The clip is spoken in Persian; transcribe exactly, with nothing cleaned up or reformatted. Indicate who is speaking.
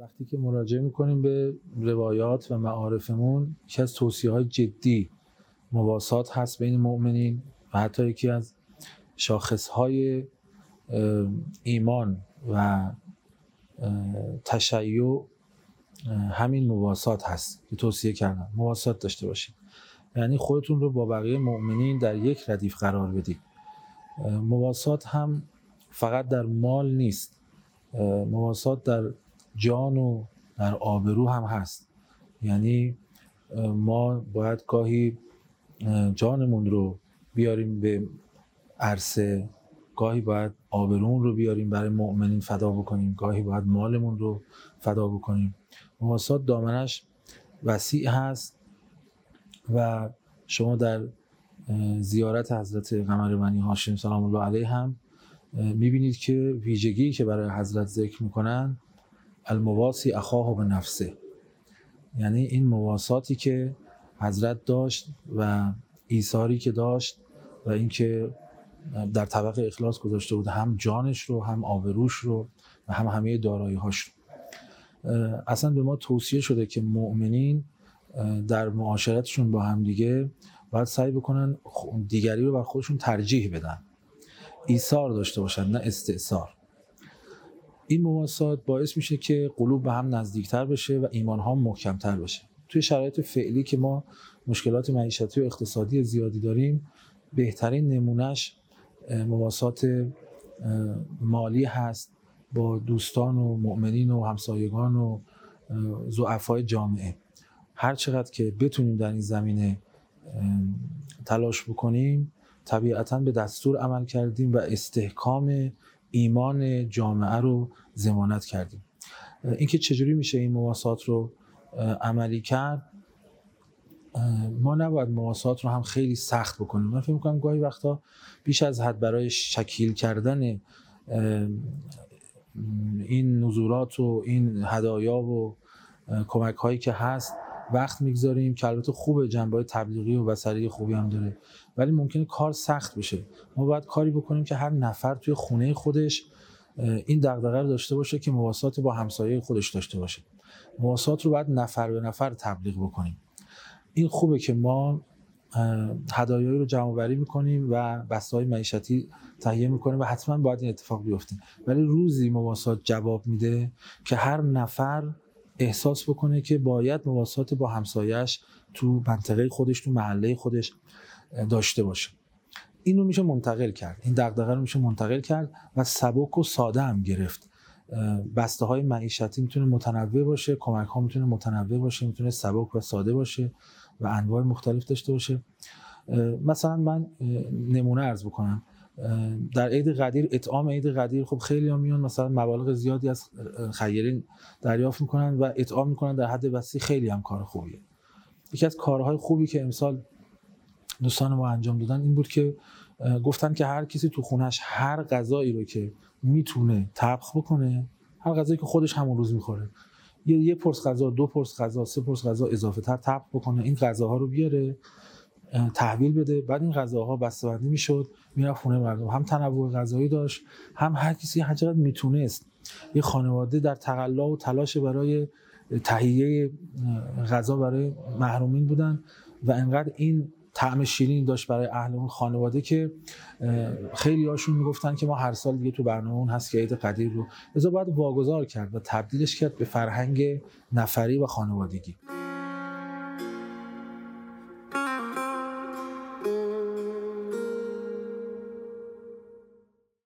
Speaker 1: وقتی که مراجعه میکنیم به روایات و معارفمون، یکی از توصیه‌های جدی مواسات هست بین مؤمنین و حتی یکی از شاخصهای ایمان و تشیع همین مواسات هست که توصیه کردم. مواسات داشته باشید یعنی خودتون رو با بقیه مؤمنین در یک ردیف قرار بدید. مواسات هم فقط در مال نیست، مواسات در جان و در آبرو هم هست. یعنی ما باید گاهی جانمون رو بیاریم به عرصه، گاهی باید آبرومون رو بیاریم برای مؤمنین فدا بکنیم، گاهی باید مالمون رو فدا بکنیم. مواسات دامنش وسیع هست و شما در زیارت حضرت قمر بنی هاشم سلام الله علیه هم میبینید که ویژگی که برای حضرت ذکر میکنن المواسی اخاه به نفسه، یعنی این مواساتی که حضرت داشت و ایثاری که داشت و اینکه در طبق اخلاص گذاشته بود هم جانش رو هم آبروش رو و هم همه دارایی‌هاش رو. اصلا به ما توصیه شده که مؤمنین در معاشرتشون با هم دیگه باید سعی بکنن دیگری رو بر خودشون ترجیح بدن، ایثار داشته باشن نه استئثار. این مواسات باعث میشه که قلوب به هم نزدیکتر بشه و ایمان ها محکمتر بشه. توی شرایط فعلی که ما مشکلات معیشتی و اقتصادی زیادی داریم، بهترین نمونهش مواسات مالی هست با دوستان و مؤمنین و همسایگان و ضعفای جامعه. هر چقدر که بتونیم در این زمینه تلاش بکنیم، طبیعتاً به دستور عمل کردیم و استحکام ایمان جامعه رو ضمانت کردیم. اینکه چجوری میشه این مواسات رو عملی کرد، ما نباید مواسات رو هم خیلی سخت بکنیم. من فکر می‌کنم گاهی وقتا بیش از حد برای شکیل کردن این نزولات و این هدایا و کمک هایی که هست وقت میگذاریم، که البته خوبه، جنبه‌های تبلیغی و بصری خوبی هم داره، ولی ممکنه کار سخت بشه. ما باید کاری بکنیم که هر نفر توی خونه خودش این دغدغه رو داشته باشه که مواسات با همسایه خودش داشته باشه. مواسات رو باید نفر به نفر تبلیغ بکنیم. این خوبه که ما هدایایی رو جمع آوری میکنیم و بسته‌های معیشتی تهیه میکنیم و حتما باید این اتفاق بیفته، ولی روزی مواسات جواب میده که هر نفر احساس بکنه که باید مواسات با همسایه‌اش تو منطقه خودش، تو محله خودش داشته باشه. اینو میشه منتقل کرد، این دغدغه رو میشه منتقل کرد و سبک و ساده هم گرفت. بسته‌های معیشتی میتونه متنوع باشه، کمک‌ها میتونه متنوع باشه، میتونه سبک و ساده باشه و انواع مختلف داشته باشه. مثلا من نمونه عرض بکنم، در عید قدیر، اطعام عید قدیر، خب خیلی ها میان مثلا مبالغ زیادی از خیرین دریافت میکنن و اطعام میکنن در حد وسیع، خیلی هم کار خوبیه. یکی از کارهای خوبی که امسال دوستان ما انجام دادن این بود که گفتن که هر کسی تو خونش هر غذایی رو که میتونه طبخ بکنه، هر غذایی که خودش همون روز میخوره، یه یه پرس غذا، دو پرس غذا، سه پرس غذا اضافه تر طبخ بکنه، این غذاها رو بیاره تحویل بده. بعد این غذاها بسته‌بندی میشد، میرفت خونه مردم، هم تنوع غذایی داشت، هم هر کسی هر چقدر میتونست. یه خانواده در تقلا و تلاش برای تهیه غذا برای محرومین بودن و انقدر این طعم شیرین داشت برای اهل اون خانواده که خیلی هاشون میگفتن که ما هر سال دیگه تو برنامه‌مون هست که عید قدیر رو، لذا باید واگذار کرد و تبدیلش کرد به فرهنگ نفری و خانوادگی.